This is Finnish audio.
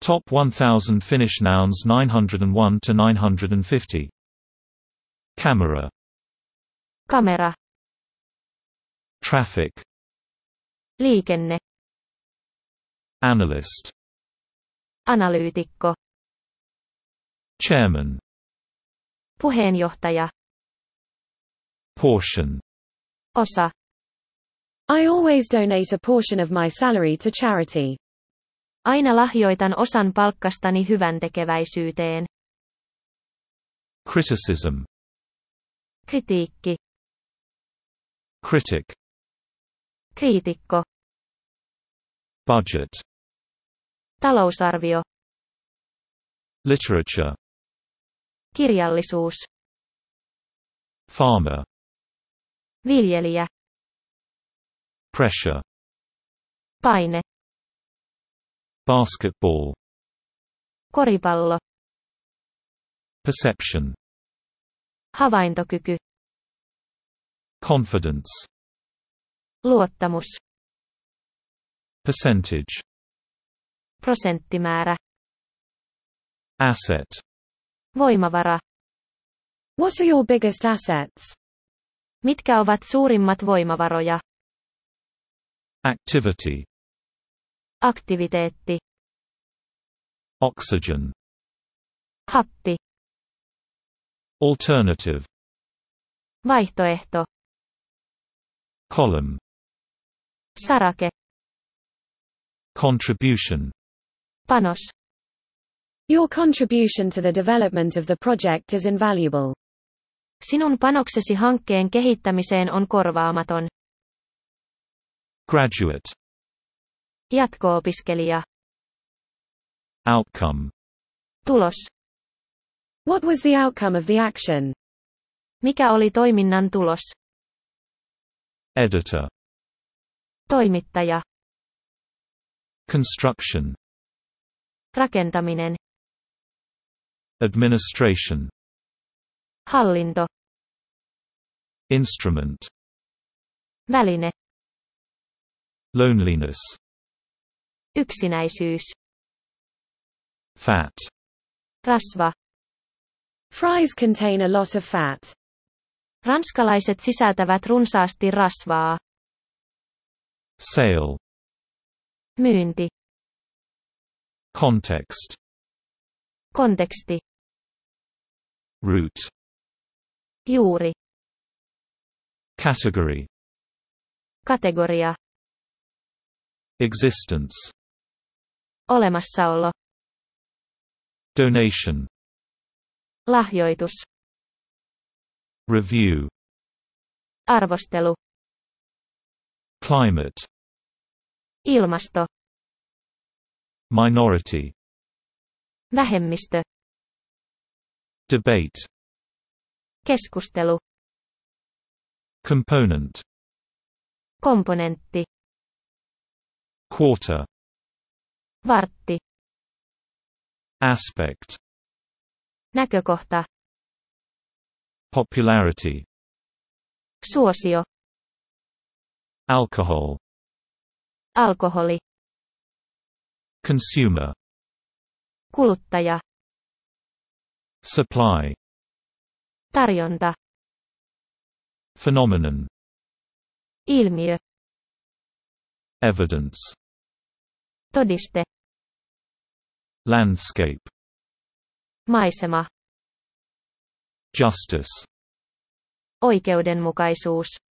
Top 1000 Finnish nouns 901 to 950. Camera. Kamera. Traffic. Liikenne. Analyst. Analyytikko. Chairman. Puheenjohtaja. Portion. Osa. I always donate a portion of my salary to charity. Aina lahjoitan osan palkkastani hyväntekeväisyyteen. Criticism. Kritiikki. Critic. Kriitikko. Budget. Talousarvio. Literature. Kirjallisuus. Farmer. Viljelijä. Pressure. Paine. Basketball. Koripallo. Perception. Havaintokyky. Confidence. Luottamus. Percentage. Prosenttimäärä. Asset. Voimavara. What are your biggest assets? Mitkä ovat suurimmat voimavaroja? Activity. Aktiviteetti. Oxygen. Happi. Alternative. Vaihtoehto. Column. Sarake. Contribution. Panos. Your contribution to the development of the project is invaluable. Sinun panoksesi hankkeen kehittämiseen on korvaamaton. Graduate. Jatko-opiskelija. Outcome. Tulos. What was the outcome of the action? Mikä oli toiminnan tulos? Editor. Toimittaja. Construction. Rakentaminen. Administration. Hallinto. Instrument. Väline. Loneliness. Yksinäisyys. Fat. Rasva. Fries contain a lot of fat. Ranskalaiset sisältävät runsaasti rasvaa. Sale. Myynti. Context. Konteksti. Root. Juuri. Category. Kategoria. Existence. Olemassaolo. Donation. Lahjoitus. Review. Arvostelu. Climate. Ilmasto. Minority. Vähemmistö. Debate. Keskustelu. Component. Komponentti. Quarter. Vartti. Aspect. Näkökohta. Popularity. Suosio. Alcohol. Alkoholi. Consumer. Kuluttaja. Supply. Tarjonta. Phenomenon. Ilmiö. Evidence. Todiste. Landscape. Maisema. Justice. Oikeudenmukaisuus.